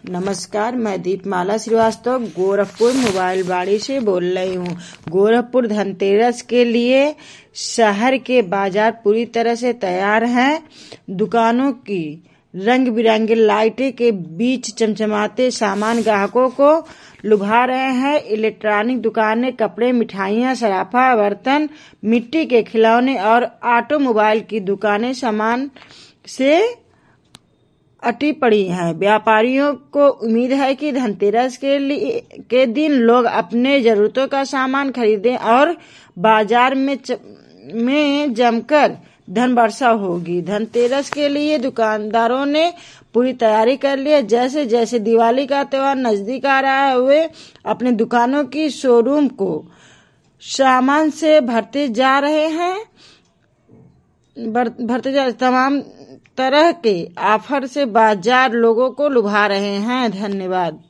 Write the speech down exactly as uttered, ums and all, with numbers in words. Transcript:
नमस्कार, मैं दीपमाला श्रीवास्तव गोरखपुर मोबाइल बाड़ी से बोल रही हूँ। गोरखपुर धनतेरस के लिए शहर के बाजार पूरी तरह से तैयार हैं। दुकानों की रंग बिरंगी लाइटें के बीच चमचमाते सामान ग्राहकों को लुभा रहे हैं। इलेक्ट्रॉनिक दुकानें, कपड़े, मिठाइयाँ, सराफा, बर्तन, मिट्टी के खिलौने और ऑटोमोबाइल की दुकानें सामान से अटी पड़ी हैं। व्यापारियों को उम्मीद है कि धनतेरस के लिए के दिन लोग अपने जरूरतों का सामान खरीदें और बाजार में च, में जमकर धन वर्षा होगी। धनतेरस के लिए दुकानदारों ने पूरी तैयारी कर ली है। जैसे जैसे दिवाली का त्योहार नजदीक आ रहा है, वे अपने दुकानों की शोरूम को सामान से भरते जा रहे हैं भरते जा तमाम तरह के ऑफर से बाजार लोगों को लुभा रहे हैं। धन्यवाद।